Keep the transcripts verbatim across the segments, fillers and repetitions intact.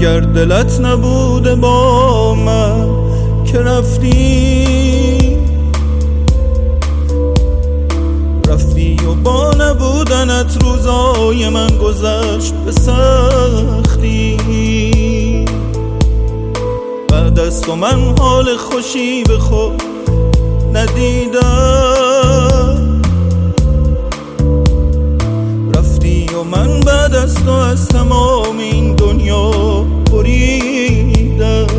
اگر دلت نبوده با من که رفتی رفتی و با نبودنت روزای من گذشت به سختی. بعد از تو من حال خوشی به خود ندیدم، رفتی و من بعد از تو از تمام این دنیا بریدم.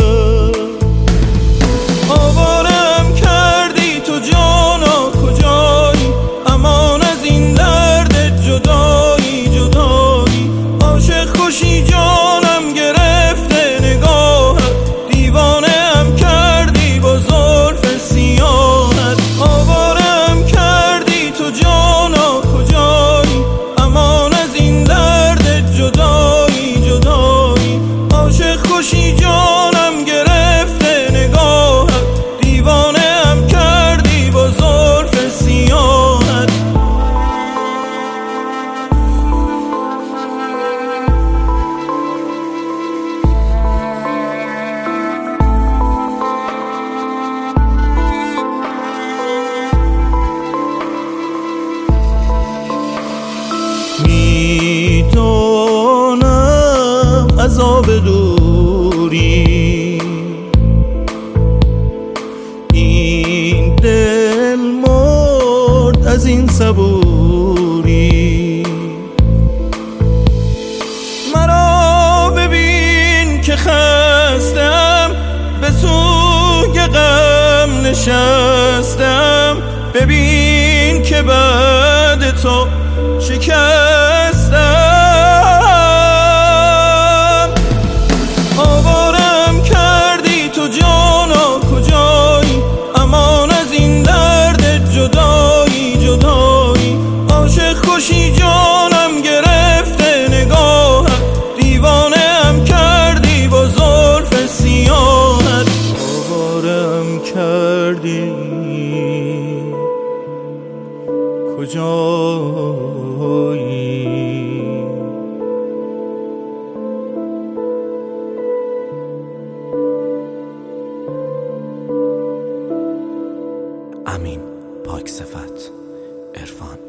آوارم کردی تو جانا کجایی، امان از این درد جدایی جدایی. عاشق خوشی جانم گرفته نگاهت، دیوانه هم کردی با زلف سیاهت. آوارم کردی تو جانا کجایی، امان از این درد جدایی جدایی. عاشق خوشی جانم گرفته نگاهت، دیوانه هم کردی با زلف سیاهت. میدونم عذاب دوری، این دل مرد از این صبوری. مرا ببین که خستم، به سوی غم نشستم. ببین که بعد تو شکستم. آوارم کردی تو جانا کجایی، امان از این درد جدایی جدایی. عاشق خوشی جانم گرفته نگاهت، دیوانه هم کردی با زلف سیاهت. آوارم کردی کجایی. امین پاکصفت، عرفان.